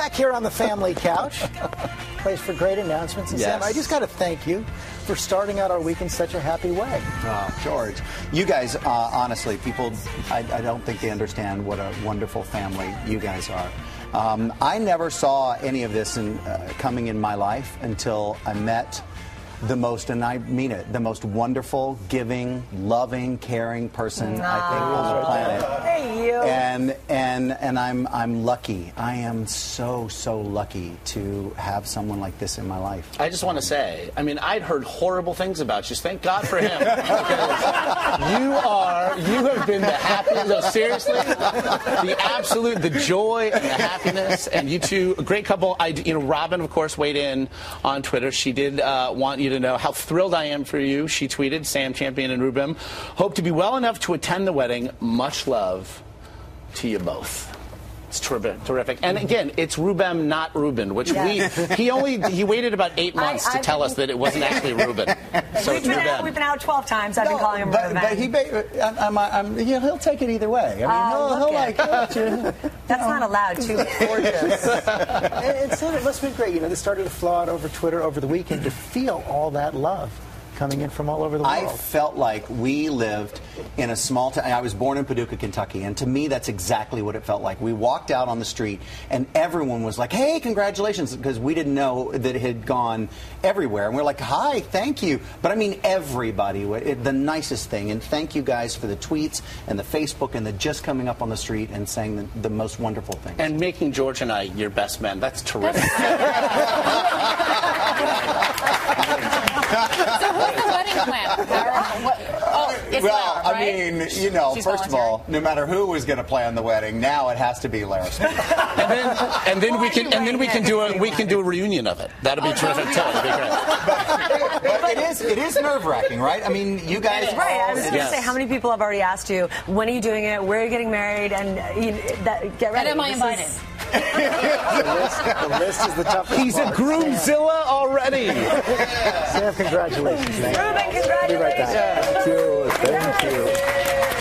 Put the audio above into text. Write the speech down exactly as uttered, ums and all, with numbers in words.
back here on the family couch. Place for great announcements. And Yes. Sam, I just got to thank you for starting out our week in such a happy way. Oh, George. You guys, uh, honestly, people, I, I don't think they understand what a wonderful family you guys are. Um, I never saw any of this in, uh, coming in my life until I met the most, and I mean it, the most wonderful, giving, loving, caring person I think on the planet. Hey, you. And and and I'm I'm lucky. I am so so lucky to have someone like this in my life. I just want to say, I mean, I'd heard horrible things about you. Thank God for him. Because you are, you have been the happiest, no, seriously, the absolute, the joy and the happiness. And you two, a great couple. I, you know, Robin, of course, weighed in on Twitter. She did uh, want you to know how thrilled I am for you. She tweeted, Sam Champion and Rubem, hope to be well enough to attend the wedding. Much love to you both. It's terrific, terrific. And again, it's Rubem, not Ruben, which Yes. we, he only, he waited about eight months I- to I- tell us that it wasn't actually Ruben. So We've it's been, out, Rubem. we've been out twelve times. I've been calling him but, Reuben. but he, ba- I'm, I'm, I'm, you know, he'll take it either way. I mean, Oh, he'll, look he'll it. like. he'll- That's not allowed. Too gorgeous. And, and Sam, it must have been great. You know, this started to flow out over Twitter over the weekend to feel all that love coming in from all over the world. I felt like we lived in a small town. I was born in Paducah, Kentucky, and to me, that's exactly what it felt like. We walked out on the street, and everyone was like, hey, congratulations, because we didn't know that it had gone everywhere. And we we're like, hi, thank you. But I mean, everybody, it, the nicest thing. And thank you guys for the tweets and the Facebook and the just coming up on the street and saying the, the most wonderful things. And making George and I your best men. That's terrific. So what's the wedding plan? What, oh, it's well, Lara, right? I mean, you know, She's first of all, no matter who was going to plan the wedding, now it has to be Lara Smith. And then, and then we can, and then we can do a, we can do a reunion of it. That'll be terrific too. It'll be great. But, but it is, it is nerve-wracking, right? I mean, you guys. Right. I was going to Yes. say, how many people have already asked you, when are you doing it? Where are you getting married? And uh, you, that, get ready. And am I This invited? is- the, list, the list is the toughest He's a part. groomzilla already. Sam, congratulations, man. Reuben, Be right back. congratulations. Thank you. Thank you.